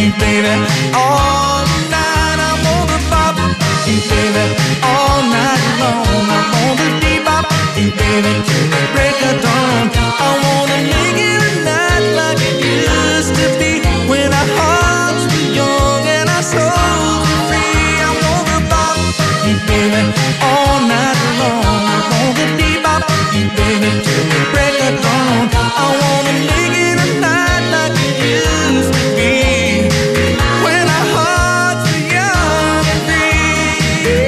baby. All night I'm gonna bop, baby. All night long I'm gonna bebop, baby, till the break of dawn. I wanna make every night like it used to be when our hearts were young and our souls were free. I'm gonna bop, baby, all night long. I'm gonna bebop, baby, till the break of dawn. I wanna make it a night like it used to be when our hearts were young and free.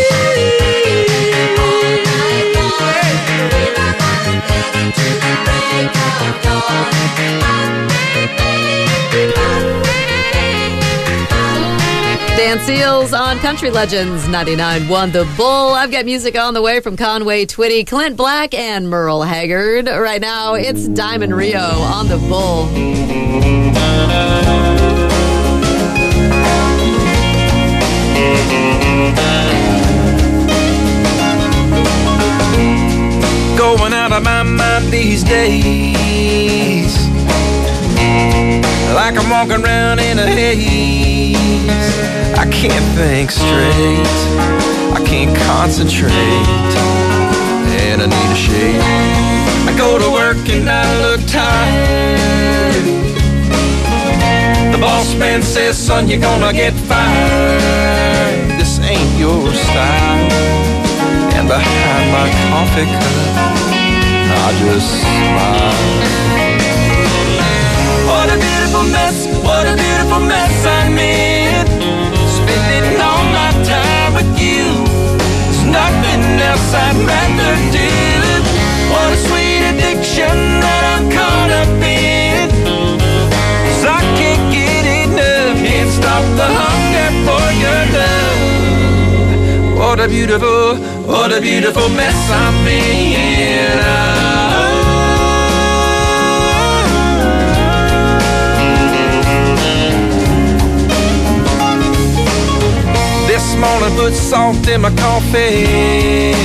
Dan Seals on Country Legends 99.1 The Bull. I've got music on the way from Conway Twitty, Clint Black, and Merle Haggard. Right now, it's Diamond Rio on The Bull. Going out of my mind these days, like I'm walking around in a haze. I can't think straight, I can't concentrate, and I need a shave. I go to work and I look tired. The boss man says, son, you're gonna get fired. This ain't your style. And behind my coffee cup, I just smile. What a beautiful mess, what a beautiful mess I'm in. Spending all my time with you. There's nothing else I'd rather do. What a sweet addiction that I'm caught up in. 'Cause I can't get enough, can't stop the hunger for your love. What a beautiful mess I'm in. This morning put salt in my coffee.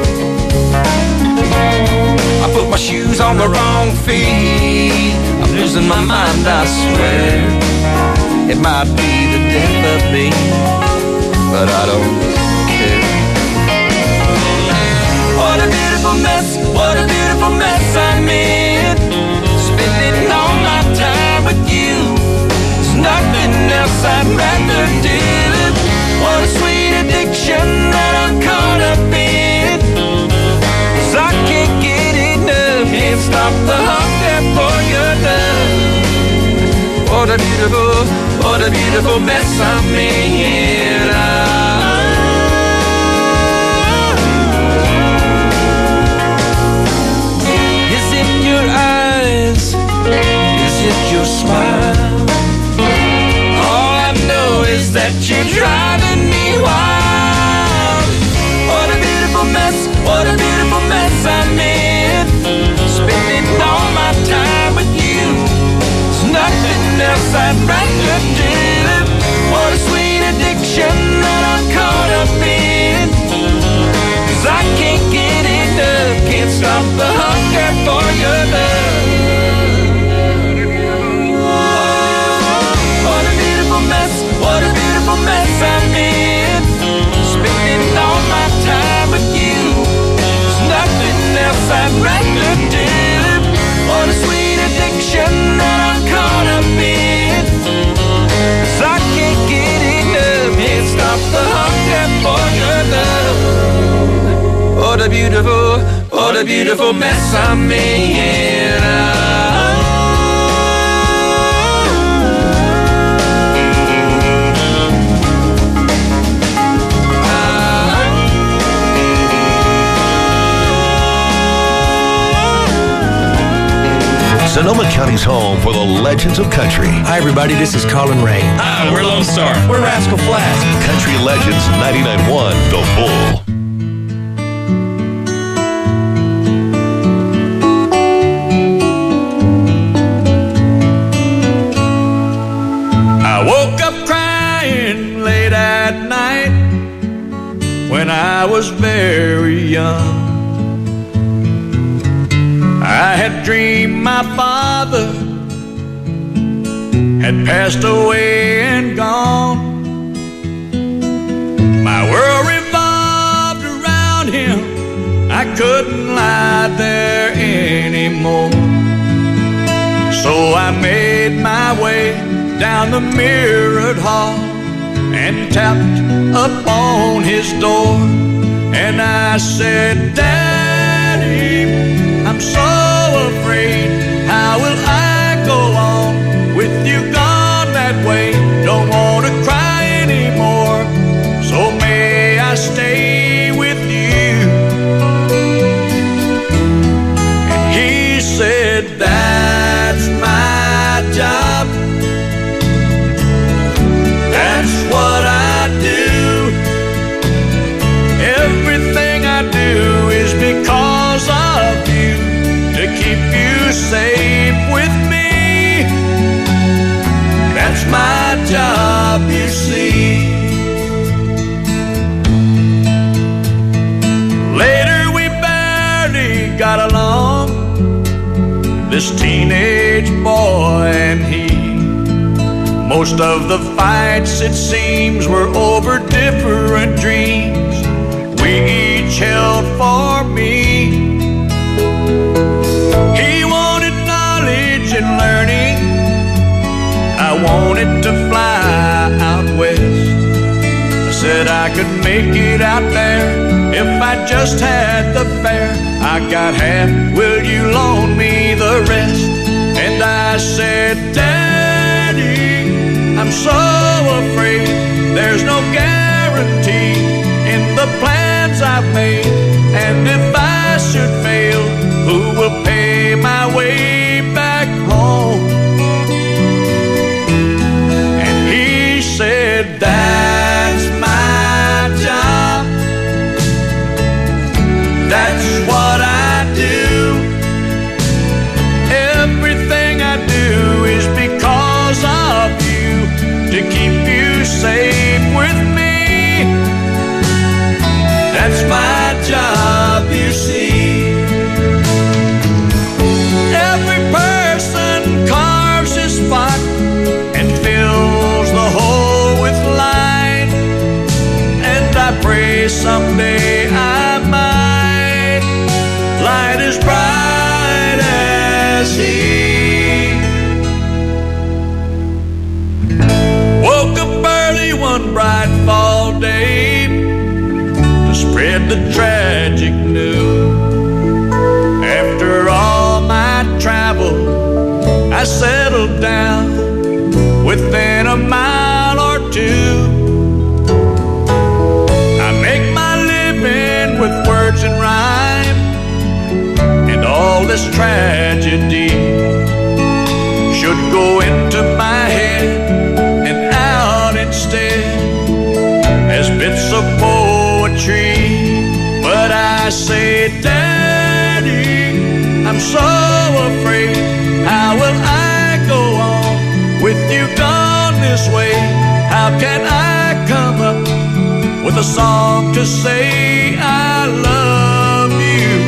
I put my shoes on the wrong feet. I'm losing my mind, I swear. It might be the death of me, but I don't care. What a beautiful mess, what a beautiful mess I'm in. Spending all my time with you. There's nothing else I'd rather do. What a sweet addiction that I'm caught up in. 'Cause I can't get enough, can't stop the hunger for your love. What a beautiful mess I'm in. Is it your eyes? Is it your smile? All I know is that you're driving me wild. What a beautiful mess, what a beautiful mess I'm in. Spending all my time with you. There's nothing else I'd rather do. What a sweet addiction that I'm caught up in. 'Cause I can't get enough, can't stop the hunger for your love. What a beautiful mess, what a beautiful mess I'm in. Spending all my time with you. There's nothing else I'd rather do. What a sweet addiction that I'm caught up in. 'Cause I can't get enough, can't stop the hunger for your love. What a beautiful mess I'm in. Sonoma County's home for the legends of country. Hi, everybody. This is Colin Ray. Hi, we're Lone Star. We're Rascal Flatts. Country Legends 99.1 The Bull. I woke up crying late at night when I was very young. I had dreamed my father had passed away and gone. My world revolved around him. I couldn't lie there anymore. So I made my way down the mirrored hall and tapped upon his door. And I said, Daddy, I'm so afraid. How will I go on with you gone that way? Don't want to cry anymore, so may I stay with you? And he said, that's my job. That's what I do. Everything I do is because of you, to keep you safe with me. That's my job, you see. Later we barely got along, this teenage boy and he. Most of the fights, it seems, were over different dreams we each held for me. He wanted knowledge and learning. I wanted to fly out west. I said I could make it out there if I just had the fare. I got half, will you loan me the rest? And I said, Daddy, I'm so afraid there's no guarantee in the plans I've made. And if I should fail, who will pay my way back home? And he said, that's my job. That's what I do. Everything I do is because of you, to keep you safe with me. That's my job, you see. Every person carves his spot and fills the hole with light. And I pray someday I might light as bright as he. Woke up early one bright fall day to spread the tragic news. After all my travel, I settled down within a mile or two. I make my living with words and rhyme, and all this tragedy should go into my head and out instead as bits of poetry. But I say, Daddy, I'm so afraid. How will I go on with you gone this way? How can I come up with a song to say I love you?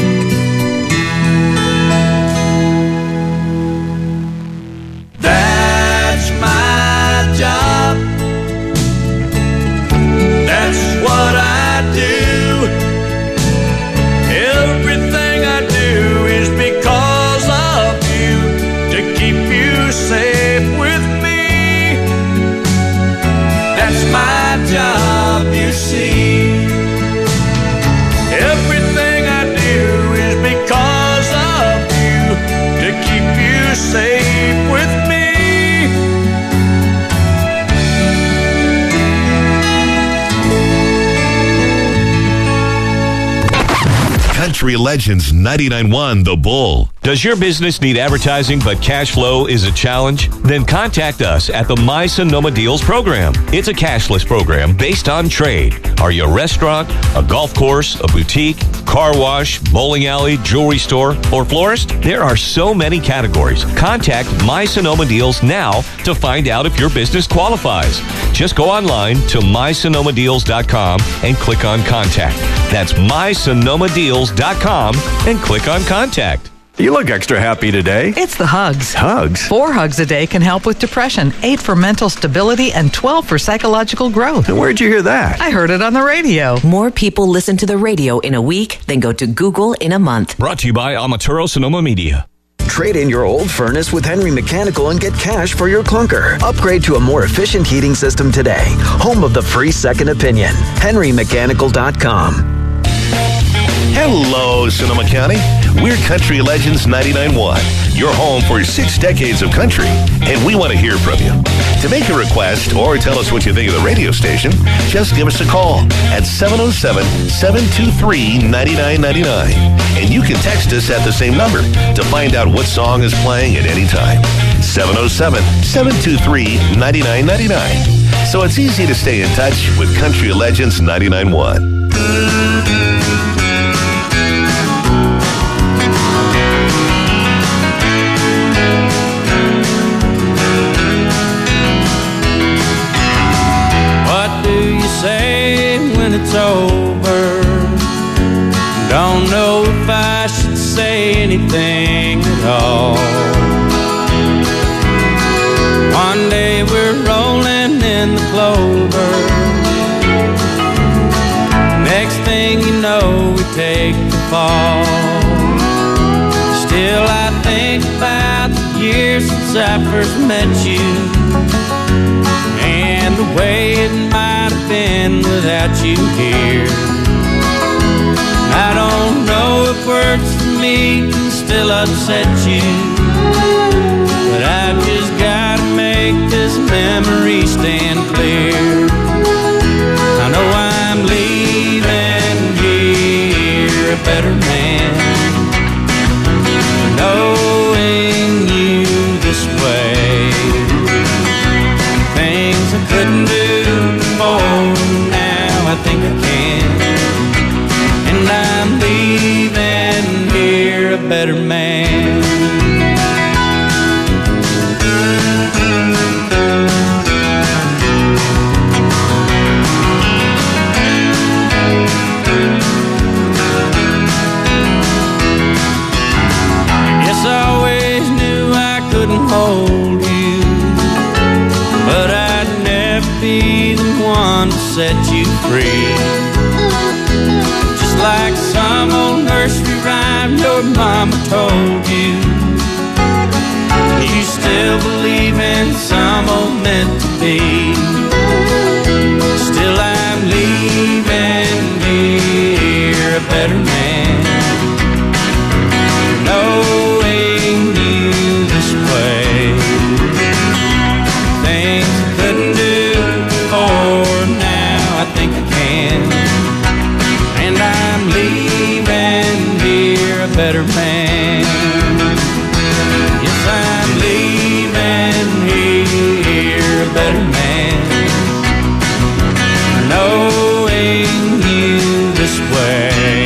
That's my job. That's what I do. Everything I do is because of you, to keep you safe with me. That's my job, you see. Everything I do is because of you, to keep you safe with me. Country Legends 99.1 The Bull. Does your business need advertising but cash flow is a challenge? Then contact us at the My Sonoma Deals program. It's a cashless program based on trade. Are you a restaurant, a golf course, a boutique, car wash, bowling alley, jewelry store, or florist? There are so many categories. Contact My Sonoma Deals now to find out if your business qualifies. Just go online to mysonomadeals.com and click on Contact. That's mysonomadeals.com and click on Contact. You look extra happy today. It's the hugs. Hugs? 4 hugs a day can help with depression, 8 for mental stability, and 12 for psychological growth. And where'd you hear that? I heard it on the radio. More people listen to the radio in a week than go to Google in a month. Brought to you by Amaturo Sonoma Media. Trade in your old furnace with Henry Mechanical and get cash for your clunker. Upgrade to a more efficient heating system today. Home of the free second opinion. HenryMechanical.com. Hello, Sonoma County. We're Country Legends 99.1, your home for 6 decades of country, and we want to hear from you. To make a request or tell us what you think of the radio station, just give us a call at 707-723-9999. And you can text us at the same number to find out what song is playing at any time. 707-723-9999. So it's easy to stay in touch with Country Legends 99.1. Say when it's over, don't know if I should say anything at all. One day we're rolling in the clover, next thing you know we take the fall. Still I think about the years since I first met you, and the way it might have been without you here. I don't know if words for me can still upset you, but I've just gotta make this memory stand clear. I know I'm leaving here a better man, knowing you this way. Things I couldn't do before, now I think I can. And I'm leaving here a better man. Yes, I always knew I couldn't hold you, but I'd never be the one to set you free. Just like some old nursery rhyme your mama told you, you still believe in some old meant to be. Still I'm leaving here a better man, knowing you this way. Things I couldn't do before, now I think I can. And I'm leaving here a better man. Yes, I'm leaving here a better man, knowing you this way.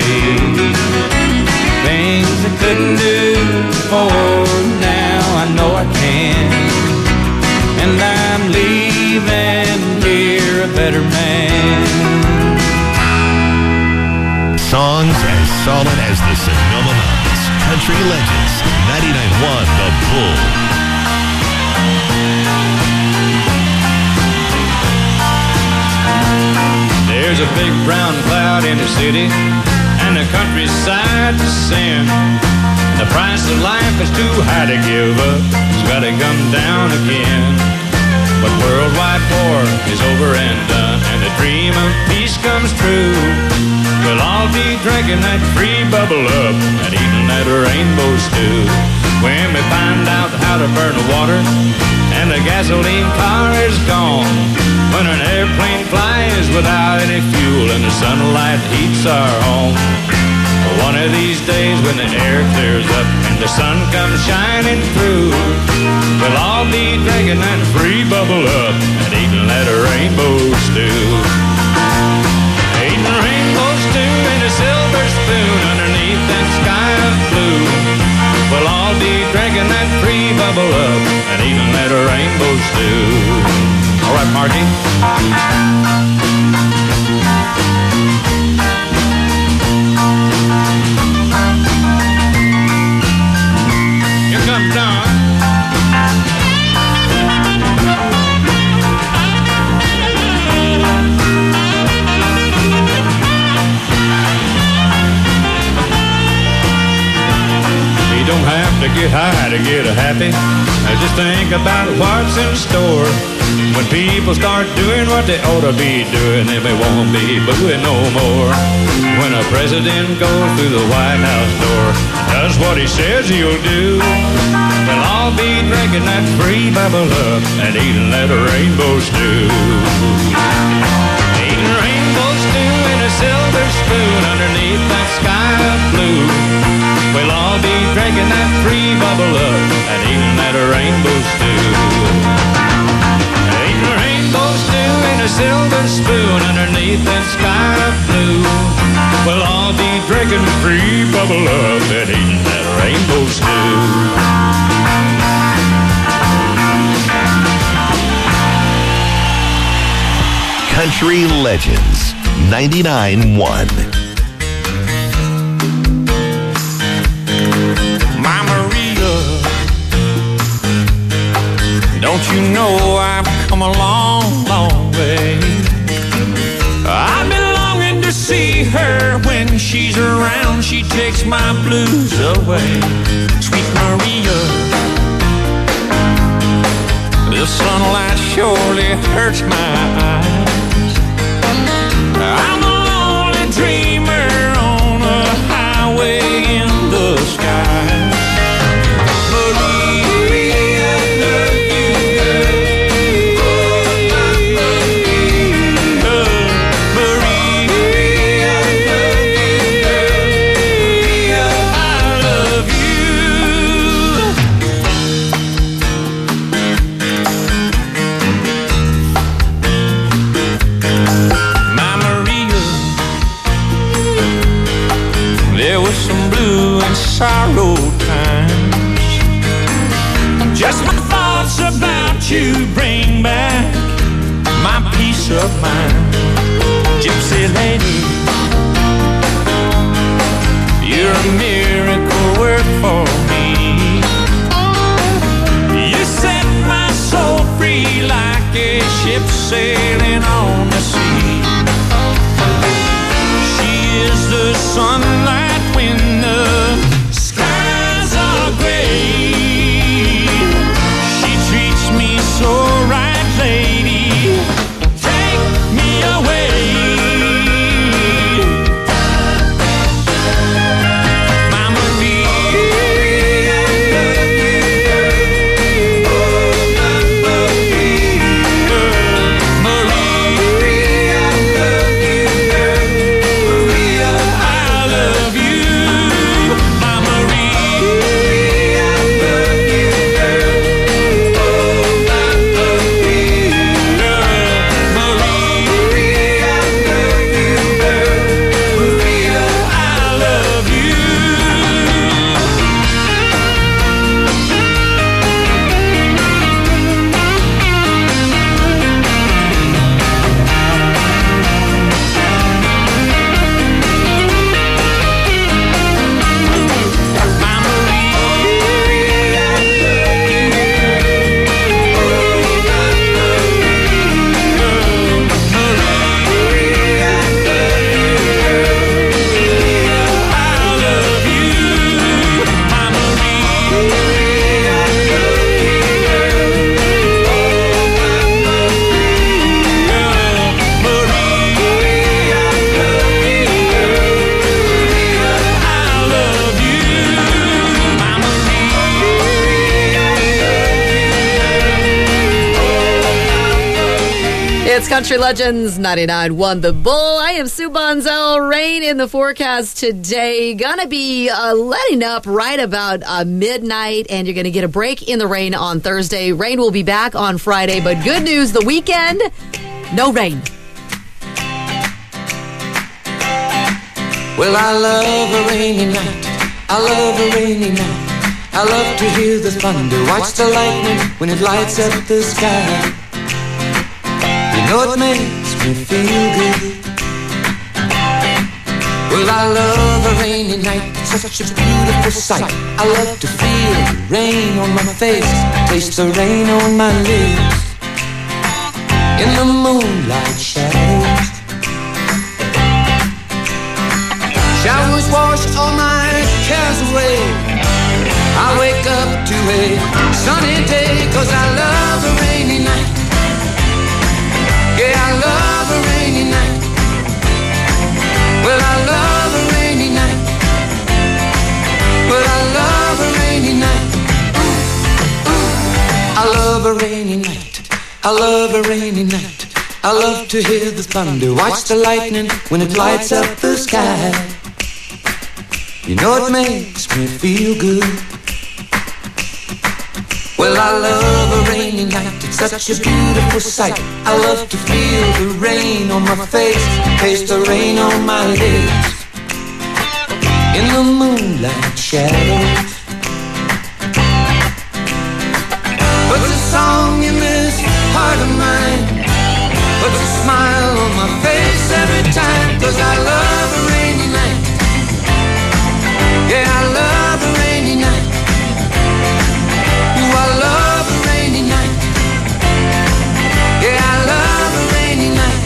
Things I couldn't do before, now I know I can. And I'm leaving here a better man. Songs as solid as the Sonoma Mountains. Country Legends 99.1 The Bull. There's a big brown cloud in the city, and the countryside to sin. The price of life is too high to give up, it's gotta come down again. But worldwide war is over and done, and the dream of peace comes true. We'll all be drinking that free bubble up and eating that rainbow stew. When we find out how to burn the water and the gasoline car is gone, when an airplane flies without any fuel and the sunlight heats our home. One of these days when the air clears up and the sun comes shining through, we'll all be drinking that free bubble up and eating that rainbow stew. Eating rainbow stew in a silver spoon underneath that sky of blue. We'll all be drinking that free bubble up and eating that rainbow stew. All right, Marky. get high to get happy. Just think about what's in store. When people start doing what they ought to be doing, then they won't be booing no more. When a president goes through the White House door, does what he says he'll do, well, I'll be drinking that free bubble up and eating that rainbow stew. Eating rainbow stew in a silver spoon underneath that sky of blue. Well, I'll be drinking that free bubble up and eating that rainbow stew. Eating rainbow stew in a silver spoon underneath that sky of blue. Well, I'll be drinking free bubble up and eating that rainbow stew. Country Legends 99.1. My Maria, don't you know I've come a long, long way? I've been longing to see her. When she's around, she takes my blues away. Sweet Maria, the sunlight surely hurts my eyes. I'm a lonely dreamer on a highway in the sky. Maria, love you, Maria, I love sorrow times. Just my thoughts about you bring back my peace of mind. Gypsy lady, you're a miracle work for me. You set my soul free like a ship sailing on the sea. She is the sunlight when the skies are gray. She treats me so right, lady. Take me away. Mama Maria, It's Country Legends 99.1 The Bull. I am Sue Bonzel. Rain in the forecast today. Gonna be letting up right about midnight, and you're gonna get a break in the rain on Thursday. Rain will be back on Friday, but good news, the weekend, no rain. Well, I love a rainy night. I love a rainy night. I love to hear the thunder, watch the lightning when it lights up the sky. You know it makes me feel good. Well, I love a rainy night, it's such a beautiful sight. I love to feel the rain on my face, taste the rain on my lips. In the moonlight shadows, showers wash all my cares away. I wake up to a sunny day, 'cause I love a rainy night. Yeah, I love a rainy night. Well, I love a rainy night. Well, I love a rainy night. I love a rainy night. I love a rainy night. I love to hear the thunder, watch the lightning when it lights up the sky. You know it makes me feel good. Well, I love a rainy night, it's such a beautiful sight. I love to feel the rain on my face, taste the rain on my lips. In the moonlight shadows, puts a song in this heart of mine, puts a smile on my face every time, 'cause I love a rainy night. Yeah, I love a rainy night. Ooh, I love a rainy night. Yeah, I love a rainy night.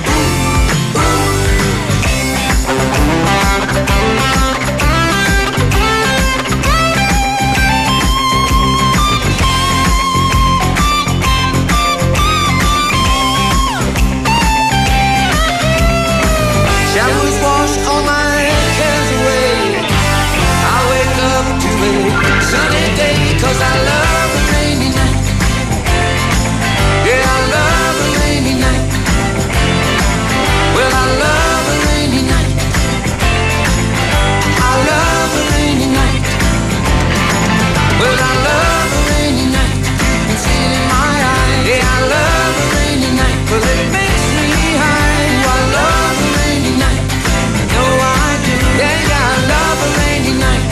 Showers wash all my cares away. I wake up to a sunny day, 'cause I love a rainy night. Yeah, I love a rainy night. Well, I love a rainy night. I love a rainy night. Well, I love a rainy night. You can see it in my eyes. Yeah, I love a rainy night. Well, it makes me high. I love a rainy night. No, I do. Yeah, yeah, I love a rainy night.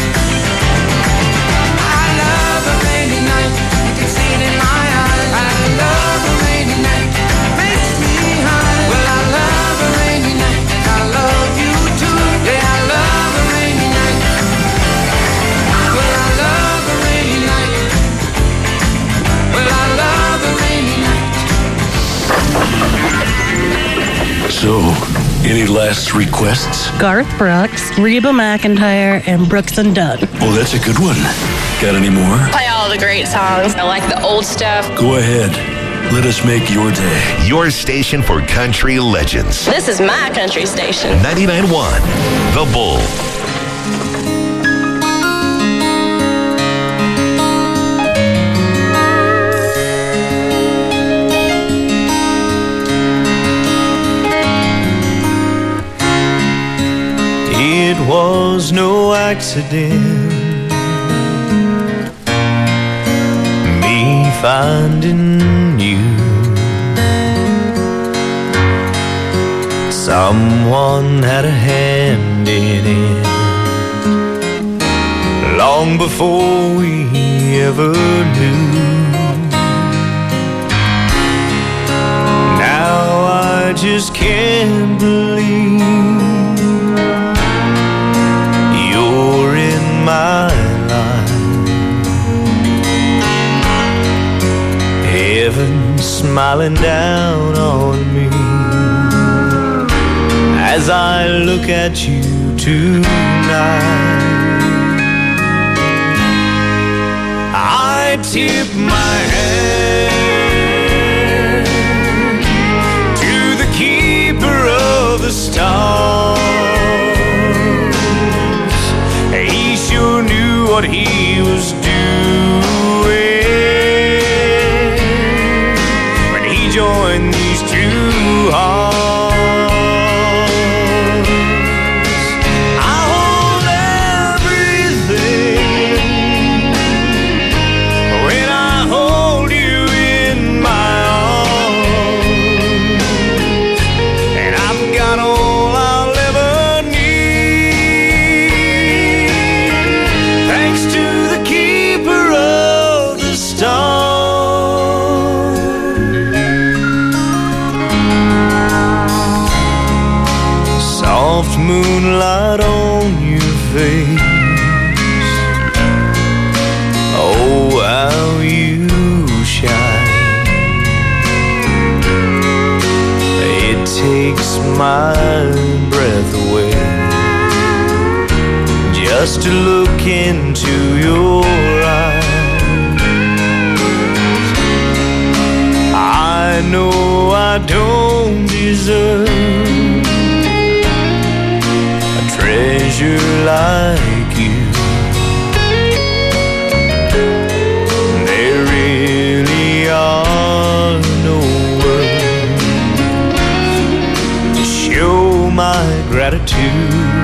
I love a rainy night. You can see it in my eyes. I love a rainy night. Makes me high. Well, I love a rainy night. I love you too. Yeah, I love a rainy night. Well, I love a rainy night. Well, I love a rainy night. So, any last requests? Garth Brooks, Reba McEntire, and Brooks and Dunn. Oh, that's a good one. Got any more? Play all the great songs. I like the old stuff. Go ahead. Let us make your day. Your station for country legends. This is my country station. 99.1 The Bull. It was no accident, me finding you. Someone had a hand in it long before we ever knew. Now I just can't believe you're in my life. Heaven smiling down on me as I look at you tonight. I tip my hand to the keeper of the stars. He sure knew what he was doing when he joined these two hearts. I hold everything when I hold you in my arms, and I've got all I'll ever need, thanks to the keeper of the stars. Soft moonlight on your face, oh how you shine. It takes my breath away just to look into your preacher like you. There really are no words to show my gratitude.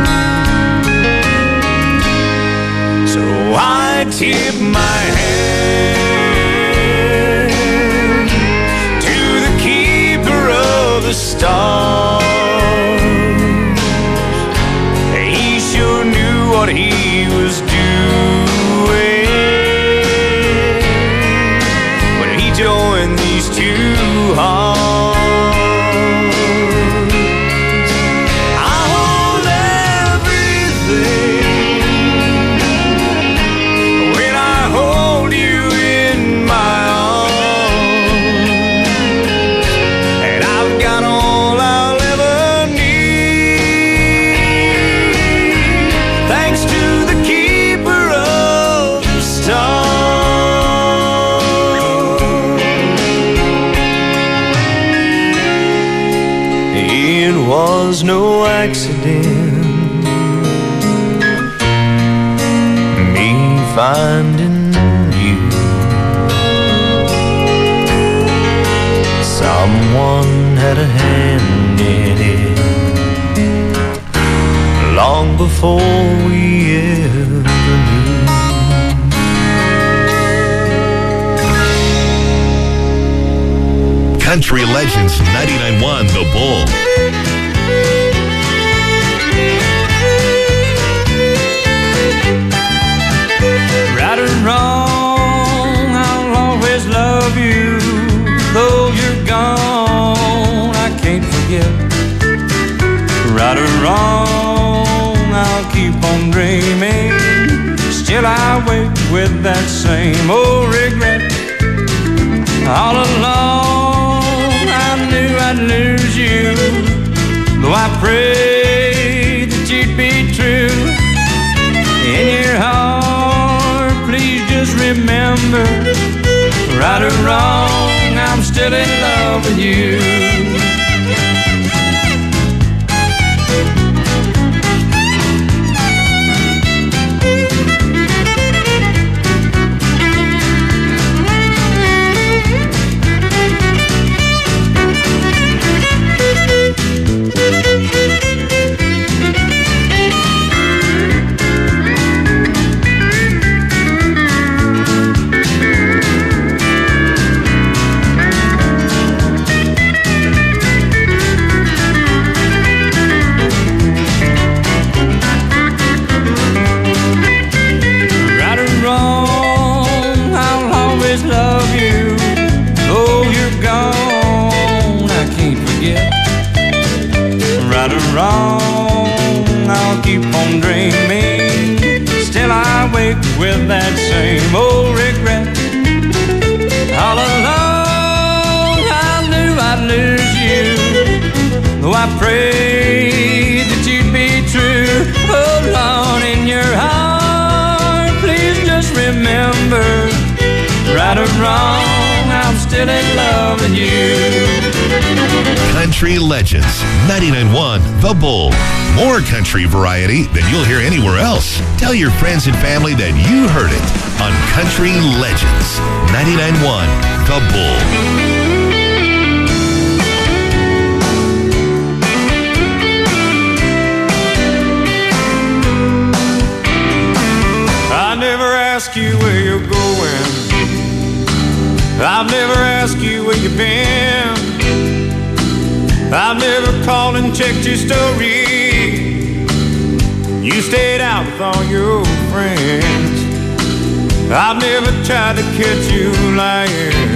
So I tip my hand to the keeper of the stars. He sure knew what he was doing when he joined these two hearts. I hold everything when I hold you in my arms, and I've got all I'll ever need, thanks to the keeper of the stars. It was no accident, me finding you. Someone had a hand in it long before we ever knew. Country Legends 99.1 The Bull. Right or wrong, I'll always love you. Though you're gone, I can't forget. Right or wrong, I'll keep on dreaming. Still I wake with that same old regret. All along I knew I'd lose you, though I prayed that you'd be true. In your heart, please just remember, right or wrong, I'm still in love with you. I'll keep on dreaming. Still I wake with that same old regret. All along I knew I'd lose you, though I prayed that you'd be true. Hold on in your heart, please just remember, right or wrong, I'm still in love with you. Country Legends 99.1 The Bull. More country variety than you'll hear anywhere else. Tell your friends and family that you heard it on Country Legends 99.1 The Bull. I never ask you where you're going. I've never asked you where you've been. I've never called and checked your story. You stayed out with all your friends. I've never tried to catch you lying.